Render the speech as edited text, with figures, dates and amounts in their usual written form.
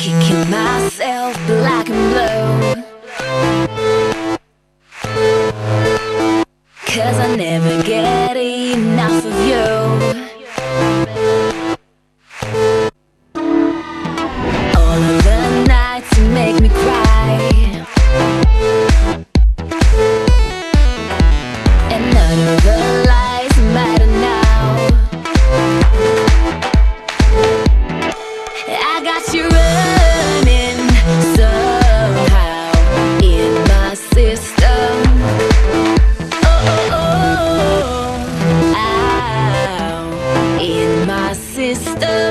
kicking myself black and blue, 'cause I never get enough of you. All of the nights you make me cry, and none of the lies matter now. I got you running somehow in my system. Oh, oh, oh, ow, in my system.